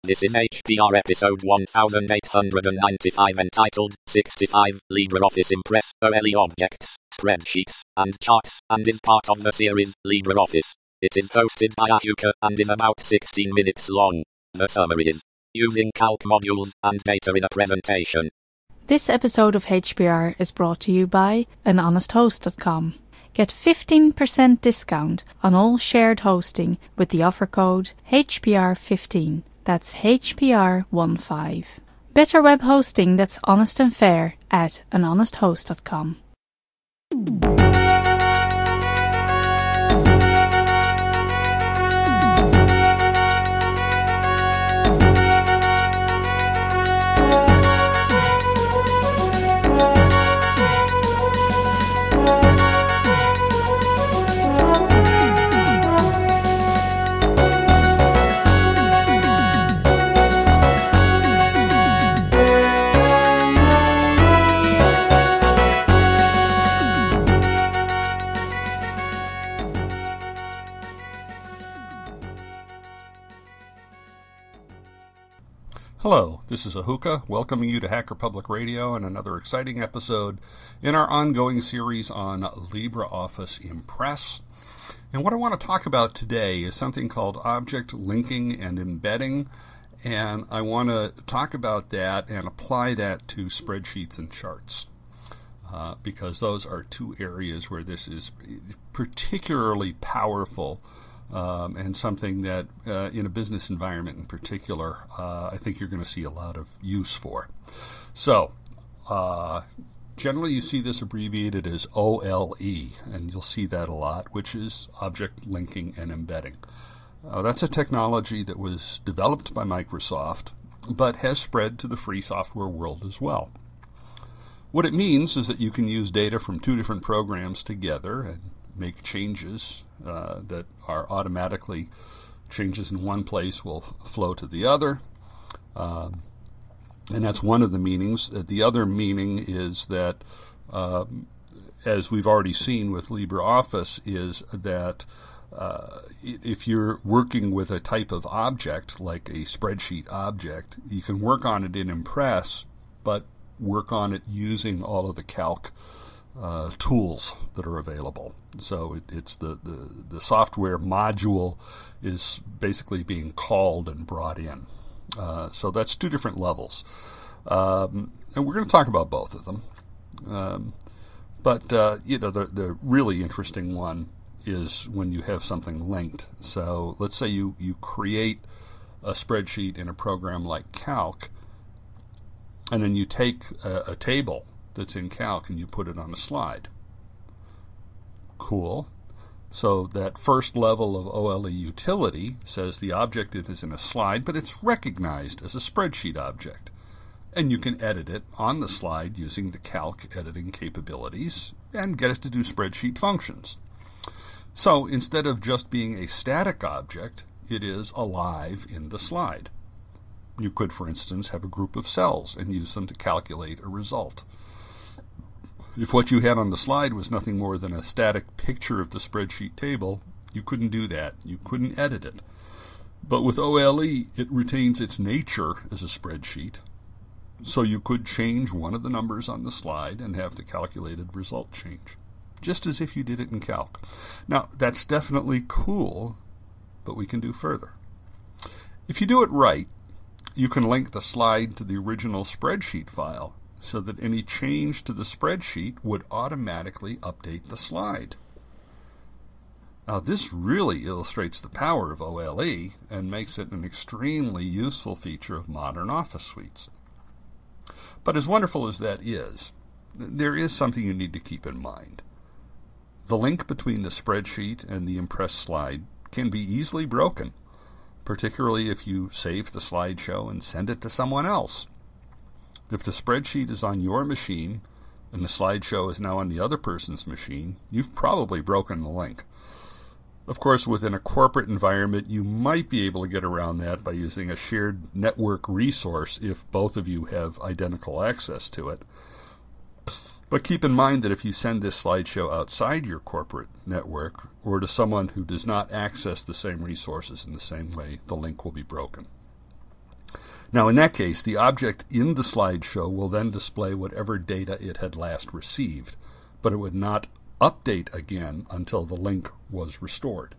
This is HPR episode 1895 entitled 65 LibreOffice Impress OLE Objects, Spreadsheets, and Charts, and is part of the series LibreOffice. It is hosted by Ahuka and is about 16 minutes long. The summary is using calc modules and data in a presentation. This episode of HPR is brought to you by anhonesthost.com. Get 15% discount on all shared hosting with the offer code HPR15. That's HPR15. Better web hosting that's honest and fair at anhonesthost.com. Hello, this is Ahuka, welcoming you to Hacker Public Radio and another exciting episode in our ongoing series on LibreOffice Impress. And what I want to talk about today is something called object linking and embedding, and I want to talk about that and apply that to spreadsheets and charts, because those are two areas where this is particularly powerful. And something that, in a business environment in particular, I think you're going to see a lot of use for. So, generally you see this abbreviated as OLE, and you'll see that a lot, which is Object Linking and Embedding. That's a technology that was developed by Microsoft, but has spread to the free software world as well. What it means is that you can use data from two different programs together and make changes that are automatically changes in one place will flow to the other. And that's one of the meanings. The other meaning is that, as we've already seen with LibreOffice, is that if you're working with a type of object, like a spreadsheet object, you can work on it in Impress, but work on it using all of the calc tools that are available. So it's the software module is basically being called and brought in. So that's two different levels. And we're going to talk about both of them. But the really interesting one is when you have something linked. So let's say you create a spreadsheet in a program like Calc, and then you take a table that's in Calc and you put it on a slide. Cool. So that first level of OLE utility says the object is in a slide, but it's recognized as a spreadsheet object. And you can edit it on the slide using the Calc editing capabilities and get it to do spreadsheet functions. So instead of just being a static object, it is alive in the slide. You could, for instance, have a group of cells and use them to calculate a result. If what you had on the slide was nothing more than a static picture of the spreadsheet table, you couldn't do that. You couldn't edit it. But with OLE, it retains its nature as a spreadsheet, so you could change one of the numbers on the slide and have the calculated result change, just as if you did it in Calc. Now, that's definitely cool, but we can do further. If you do it right, you can link the slide to the original spreadsheet file, so that any change to the spreadsheet would automatically update the slide. Now, this really illustrates the power of OLE and makes it an extremely useful feature of modern Office suites. But as wonderful as that is, there is something you need to keep in mind. The link between the spreadsheet and the Impress slide can be easily broken, particularly if you save the slideshow and send it to someone else. If the spreadsheet is on your machine and the slideshow is now on the other person's machine, you've probably broken the link. Of course, within a corporate environment, you might be able to get around that by using a shared network resource if both of you have identical access to it. But keep in mind that if you send this slideshow outside your corporate network or to someone who does not access the same resources in the same way, the link will be broken. Now, in that case, the object in the slideshow will then display whatever data it had last received, but it would not update again until the link was restored.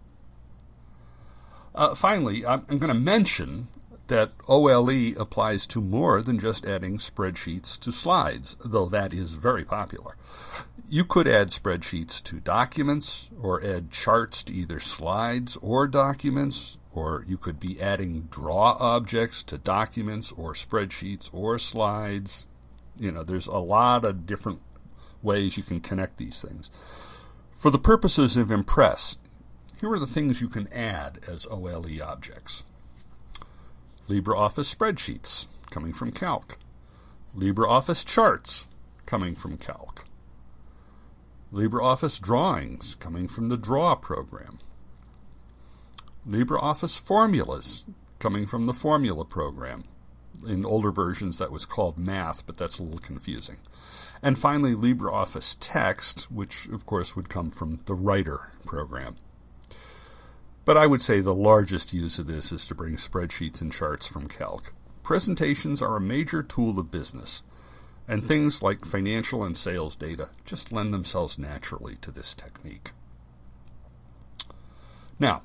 Finally, I'm going to mention that OLE applies to more than just adding spreadsheets to slides, though that is very popular. You could add spreadsheets to documents, or add charts to either slides or documents, or you could be adding draw objects to documents or spreadsheets or slides. There's a lot of different ways you can connect these things. For the purposes of Impress, here are the things you can add as OLE objects. LibreOffice spreadsheets, coming from Calc. LibreOffice charts, coming from Calc. LibreOffice drawings, coming from the Draw program. LibreOffice formulas, coming from the Formula program. In older versions that was called Math, but that's a little confusing. And finally, LibreOffice text, which of course would come from the Writer program. But I would say the largest use of this is to bring spreadsheets and charts from Calc. Presentations are a major tool of business, and things like financial and sales data just lend themselves naturally to this technique. Now,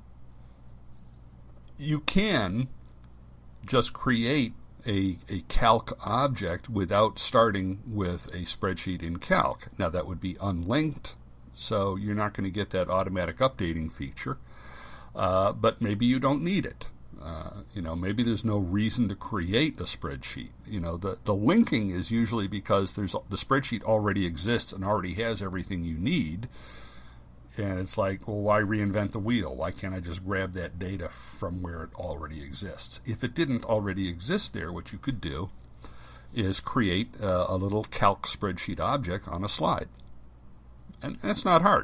you can just create a Calc object without starting with a spreadsheet in Calc. Now, that would be unlinked, so you're not going to get that automatic updating feature. But maybe you don't need it. Maybe there's no reason to create a spreadsheet. The linking is usually because the spreadsheet already exists and already has everything you need. And it's like, well, why reinvent the wheel? Why can't I just grab that data from where it already exists? If it didn't already exist there, what you could do is create a little Calc spreadsheet object on a slide. And it's not hard.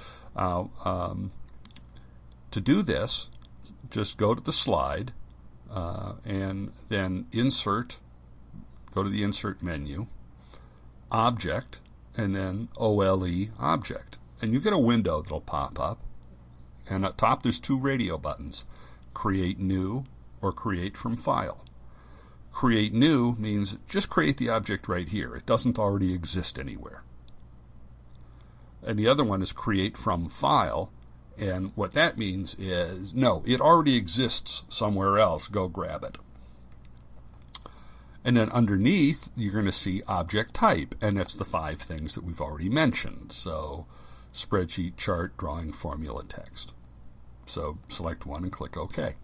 To do this, just go to the slide and then go to the Insert menu, Object, and then OLE Object. And you get a window that'll pop up. And at top there's two radio buttons, Create New or Create from File. Create New means just create the object right here. It doesn't already exist anywhere. And the other one is Create from File. And what that means is, no, it already exists somewhere else. Go grab it. And then underneath, you're going to see object type, and that's the 5 things that we've already mentioned. So spreadsheet, chart, drawing, formula, text. So select one and click OK.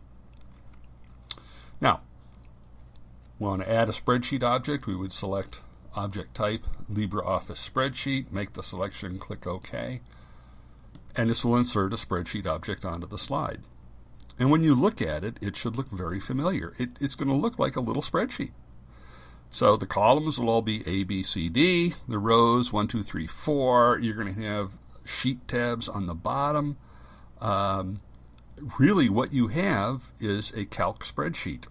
Now, we want to add a spreadsheet object. We would select object type, LibreOffice spreadsheet, make the selection, click OK. And this will insert a spreadsheet object onto the slide. And when you look at it, it should look very familiar. It's going to look like a little spreadsheet. So the columns will all be A, B, C, D. The rows, 1, 2, 3, 4. You're going to have sheet tabs on the bottom. Really, what you have is a Calc spreadsheet.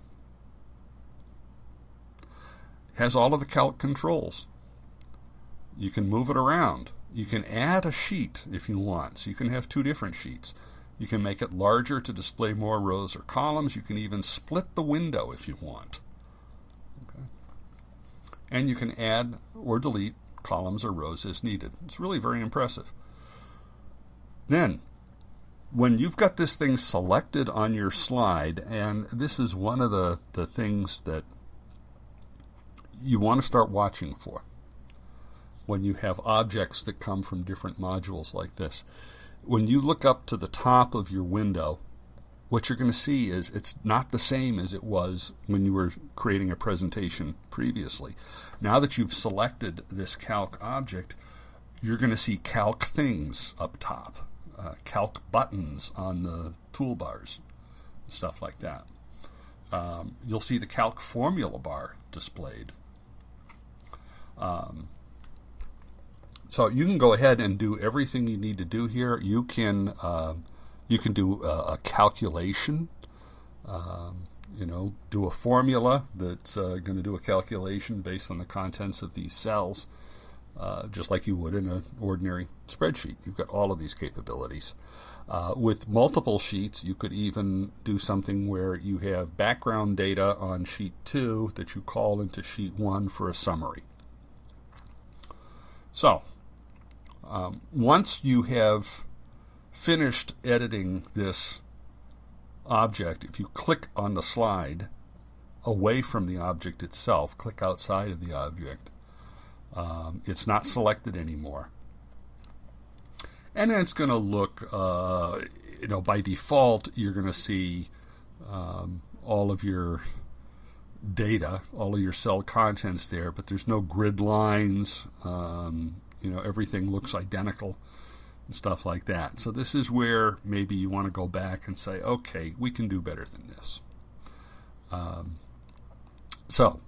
It has all of the Calc controls. You can move it around. You can add a sheet if you want, so you can have 2 different sheets. You can make it larger to display more rows or columns. You can even split the window if you want. Okay. And you can add or delete columns or rows as needed. It's really very impressive. Then, when you've got this thing selected on your slide, and this is one of the things that you want to start watching for, when you have objects that come from different modules like this. When you look up to the top of your window, what you're going to see is it's not the same as it was when you were creating a presentation previously. Now that you've selected this Calc object, you're going to see Calc things up top, Calc buttons on the toolbars, stuff like that. You'll see the Calc formula bar displayed. So you can go ahead and do everything you need to do here. You can do a calculation, do a formula that's going to do a calculation based on the contents of these cells. just like you would in an ordinary spreadsheet. You've got all of these capabilities. With multiple sheets, you could even do something where you have background data on sheet 2 that you call into sheet 1 for a summary. So, once you have finished editing this object, if you click on the slide away from the object itself, click outside of the object, it's not selected anymore. And then it's going to look, by default, you're going to see all of your data, all of your cell contents there, but there's no grid lines. Everything looks identical and stuff like that. So this is where maybe you want to go back and say, okay, we can do better than this. So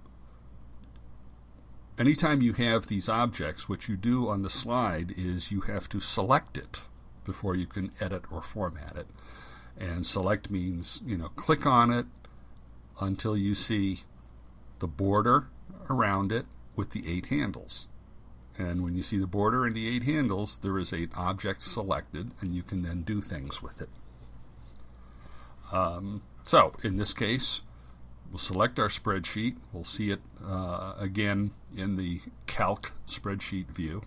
anytime you have these objects, what you do on the slide is you have to select it before you can edit or format it. And select means, click on it until you see the border around it with the 8 handles. And when you see the border and the 8 handles, there is an object selected, and you can then do things with it. So in this case, we'll select our spreadsheet. We'll see it again in the Calc spreadsheet view.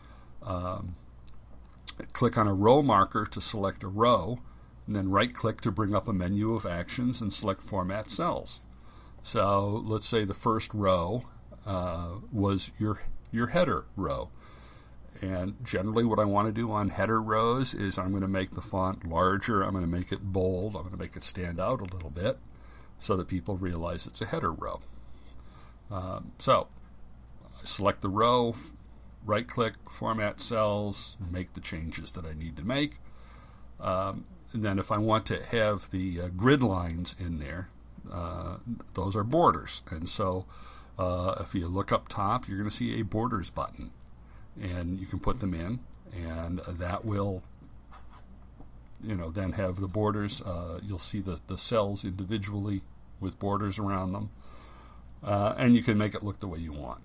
Click on a row marker to select a row, and then right-click to bring up a menu of actions and select Format Cells. So let's say the first row was your header row. And generally what I want to do on header rows is I'm going to make the font larger, I'm going to make it bold, I'm going to make it stand out a little bit so that people realize it's a header row. So I select the row, right-click, Format Cells, make the changes that I need to make. And then if I want to have the grid lines in there, those are borders. And so if you look up top, you're going to see a borders button. And you can put them in, and that will, then have the borders. You'll see the cells individually with borders around them. And you can make it look the way you want.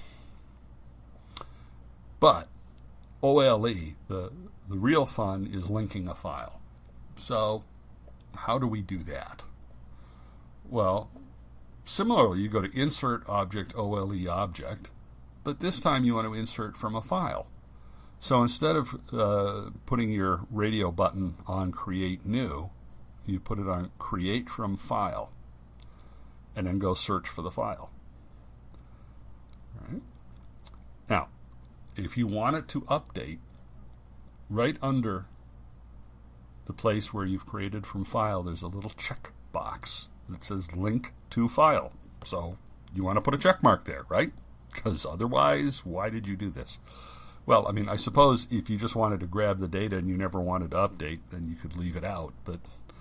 But OLE, the real fun is linking a file. So how do we do that? Well, similarly, you go to Insert Object, OLE Object, but this time you want to insert from a file. So instead of putting your radio button on Create New, you put it on Create from File, and then go search for the file. All right. Now, if you want it to update, right under the place where you've created from file, there's a little check box that says Link to File. So you want to put a check mark there, right? Because otherwise, why did you do this? Well, I suppose if you just wanted to grab the data and you never wanted to update, then you could leave it out. But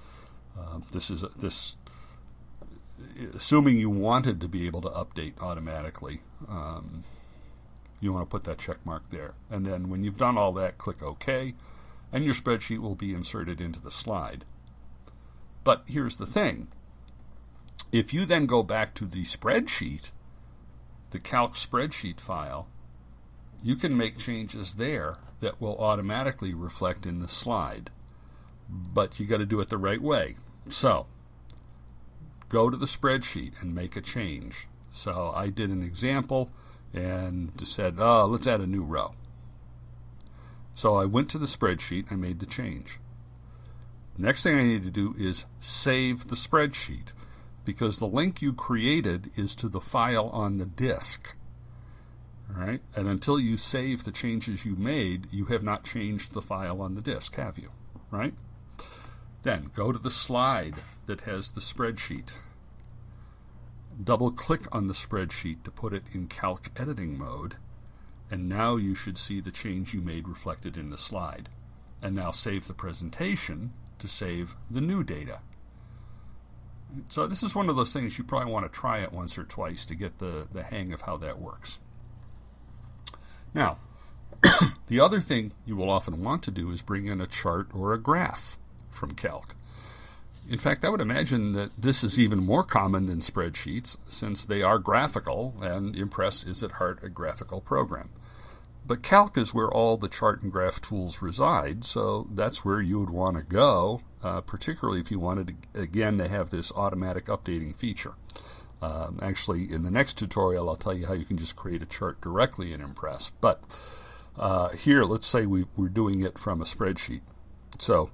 assuming you wanted to be able to update automatically, you want to put that check mark there. And then when you've done all that, click OK, and your spreadsheet will be inserted into the slide. But here's the thing. If you then go back to the spreadsheet, the Calc spreadsheet file, you can make changes there that will automatically reflect in the slide. But you got to do it the right way. So, go to the spreadsheet and make a change. So I did an example and said, let's add a new row. So I went to the spreadsheet and made the change. Next thing I need to do is save the spreadsheet, because the link you created is to the file on the disk. All right? And until you save the changes you made, you have not changed the file on the disk, have you? Right? Then go to the slide that has the spreadsheet. Double-click on the spreadsheet to put it in Calc editing mode, and now you should see the change you made reflected in the slide. And now save the presentation to save the new data. So this is one of those things you probably want to try it once or twice to get the hang of how that works. Now, the other thing you will often want to do is bring in a chart or a graph from Calc. In fact, I would imagine that this is even more common than spreadsheets, since they are graphical, and Impress is at heart a graphical program. But Calc is where all the chart and graph tools reside, so that's where you would want to go, particularly if you wanted, again, to have this automatic updating feature. Actually, in the next tutorial, I'll tell you how you can just create a chart directly in Impress. But here, let's say we're doing it from a spreadsheet. So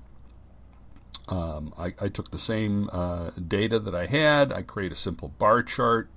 I took the same data that I had. I create a simple bar chart.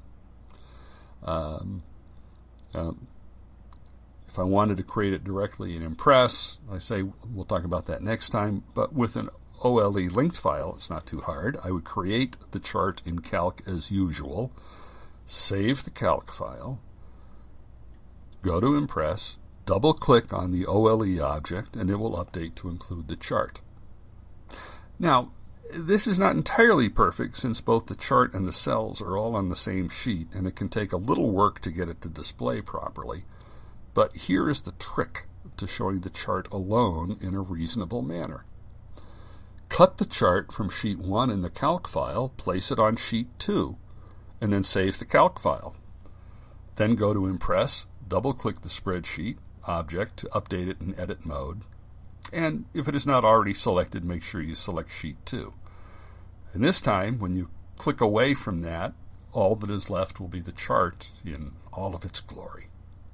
If I wanted to create it directly in Impress, I say we'll talk about that next time, but with an OLE linked file, it's not too hard. I would create the chart in Calc as usual, save the Calc file, go to Impress, double-click on the OLE object, and it will update to include the chart. Now, this is not entirely perfect since both the chart and the cells are all on the same sheet, and it can take a little work to get it to display properly. But here is the trick to showing the chart alone in a reasonable manner. Cut the chart from sheet 1 in the Calc file, place it on sheet 2, and then save the Calc file. Then go to Impress, double-click the spreadsheet object to update it in edit mode, and if it is not already selected, make sure you select sheet 2. And this time, when you click away from that, all that is left will be the chart in all of its glory.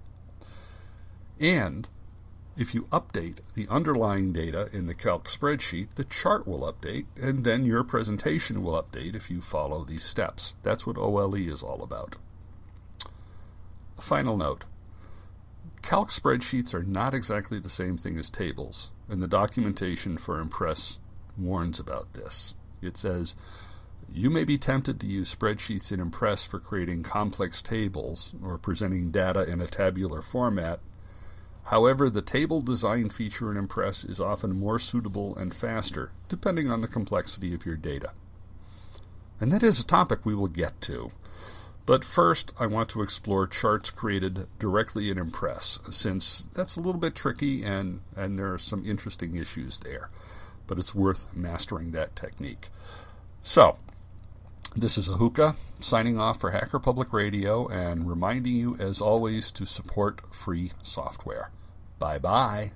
And if you update the underlying data in the Calc spreadsheet, the chart will update, and then your presentation will update if you follow these steps. That's what OLE is all about. A final note. Calc spreadsheets are not exactly the same thing as tables, and the documentation for Impress warns about this. It says, you may be tempted to use spreadsheets in Impress for creating complex tables or presenting data in a tabular format. However, the table design feature in Impress is often more suitable and faster, depending on the complexity of your data. And that is a topic we will get to. But first, I want to explore charts created directly in Impress, since that's a little bit tricky and there are some interesting issues there. But it's worth mastering that technique. So, this is Ahuka, signing off for Hacker Public Radio and reminding you, as always, to support free software. Bye-bye.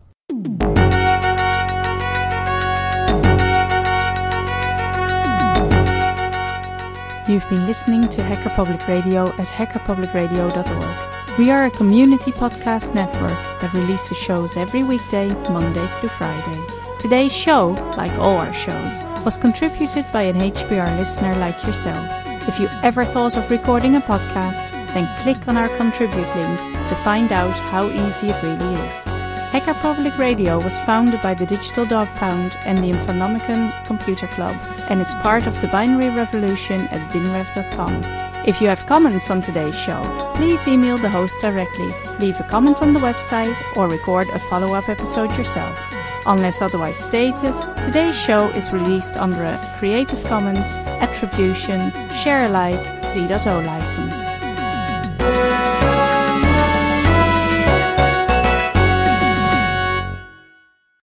You've been listening to Hacker Public Radio at hackerpublicradio.org. We are a community podcast network that releases shows every weekday, Monday through Friday. Today's show, like all our shows, was contributed by an HPR listener like yourself. If you ever thought of recording a podcast, then click on our contribute link to find out how easy it really is. Hacker Public Radio was founded by the Digital Dog Pound and the Infonomicon Computer Club and is part of the binary revolution at binrev.com. If you have comments on today's show, please email the host directly, leave a comment on the website, or record a follow-up episode yourself. Unless otherwise stated, today's show is released under a Creative Commons Attribution Share Alike 3.0 license.